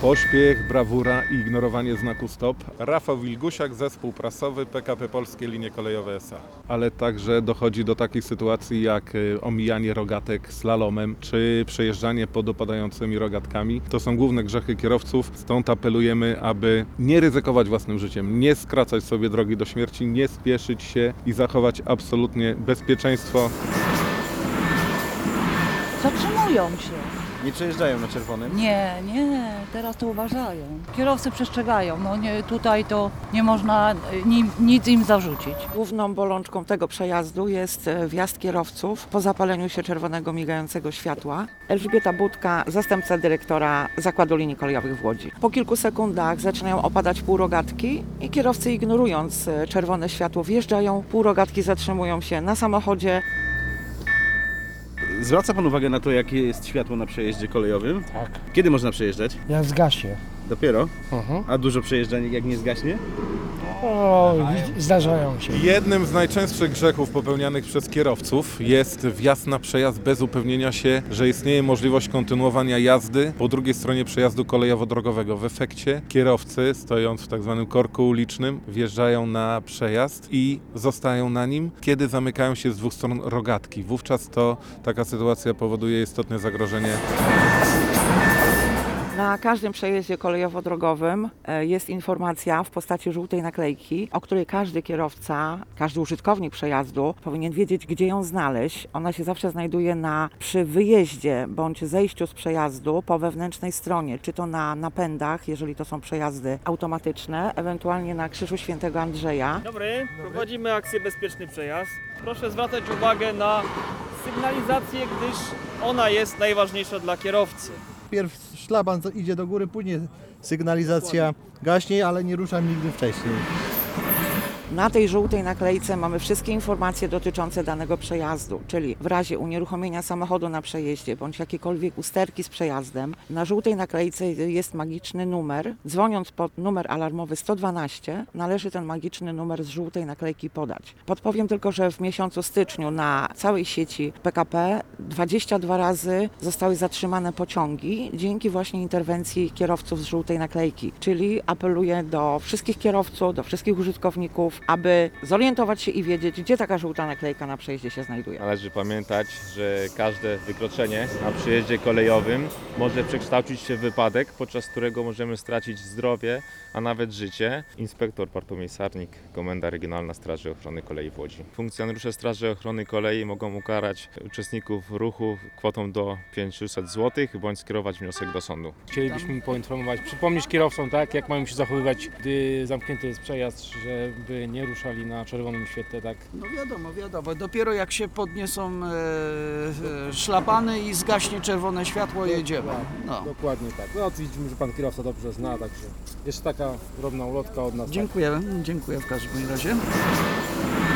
Pośpiech, brawura i ignorowanie znaku stop. Rafał Wilgusiak, zespół prasowy PKP Polskie Linie Kolejowe S.A. Ale także dochodzi do takich sytuacji jak omijanie rogatek slalomem, czy przejeżdżanie pod opadającymi rogatkami. To są główne grzechy kierowców, stąd apelujemy, aby nie ryzykować własnym życiem, nie skracać sobie drogi do śmierci, nie spieszyć się i zachować absolutnie bezpieczeństwo. Zatrzymują się. Nie przejeżdżają na czerwonym? Nie, teraz to uważają. Kierowcy przestrzegają, tutaj to nie można nic im zarzucić. Główną bolączką tego przejazdu jest wjazd kierowców po zapaleniu się czerwonego migającego światła. Elżbieta Budka, zastępca dyrektora Zakładu Linii Kolejowych w Łodzi. Po kilku sekundach zaczynają opadać półrogatki i kierowcy, ignorując czerwone światło, wjeżdżają, półrogatki zatrzymują się na samochodzie. Zwraca Pan uwagę na to, jakie jest światło na przejeździe kolejowym? Tak. Kiedy można przejeżdżać? Ja zgaśnie. Dopiero? A dużo przejeżdżań jak nie zgaśnie? Zdarzają się. Jednym z najczęstszych grzechów popełnianych przez kierowców jest wjazd na przejazd bez upewnienia się, że istnieje możliwość kontynuowania jazdy po drugiej stronie przejazdu kolejowo-drogowego. W efekcie kierowcy, stojąc w tak zwanym korku ulicznym, wjeżdżają na przejazd i zostają na nim, kiedy zamykają się z dwóch stron rogatki. Wówczas taka sytuacja powoduje istotne zagrożenie. Na każdym przejeździe kolejowo-drogowym jest informacja w postaci żółtej naklejki, o której każdy kierowca, każdy użytkownik przejazdu powinien wiedzieć, gdzie ją znaleźć. Ona się zawsze znajduje przy wyjeździe bądź zejściu z przejazdu po wewnętrznej stronie, czy to na napędach, jeżeli to są przejazdy automatyczne, ewentualnie na Krzyżu Świętego Andrzeja. Dobry, prowadzimy akcję Bezpieczny Przejazd. Proszę zwracać uwagę na sygnalizację, gdyż ona jest najważniejsza dla kierowcy. Pierw szlaban idzie do góry, później sygnalizacja gaśnie, ale nie ruszam nigdy wcześniej. Na tej żółtej naklejce mamy wszystkie informacje dotyczące danego przejazdu, czyli w razie unieruchomienia samochodu na przejeździe bądź jakiejkolwiek usterki z przejazdem, na żółtej naklejce jest magiczny numer. Dzwoniąc pod numer alarmowy 112, należy ten magiczny numer z żółtej naklejki podać. Podpowiem tylko, że w miesiącu styczniu na całej sieci PKP 22 razy zostały zatrzymane pociągi dzięki właśnie interwencji kierowców z żółtej naklejki. Czyli apeluję do wszystkich kierowców, do wszystkich użytkowników, aby zorientować się i wiedzieć, gdzie taka żółta naklejka na przejeździe się znajduje. Należy pamiętać, że każde wykroczenie na przejeździe kolejowym może przekształcić się w wypadek, podczas którego możemy stracić zdrowie, a nawet życie. Inspektor Bartłomiej Sarnik, Komenda Regionalna Straży Ochrony Kolei w Łodzi. Funkcjonariusze Straży Ochrony Kolei mogą ukarać uczestników ruchu kwotą do 500 zł bądź skierować wniosek do sądu. Chcielibyśmy poinformować, przypomnieć kierowcom, tak, jak mają się zachowywać, gdy zamknięty jest przejazd, żeby nie ruszali na czerwonym świetle, tak? No wiadomo. Dopiero jak się podniosą szlapany i zgaśnie czerwone światło, jedziemy. No. Dokładnie tak. No widzimy, że pan kierowca dobrze zna, także jeszcze taka drobna ulotka od nas. Dziękuję w każdym razie.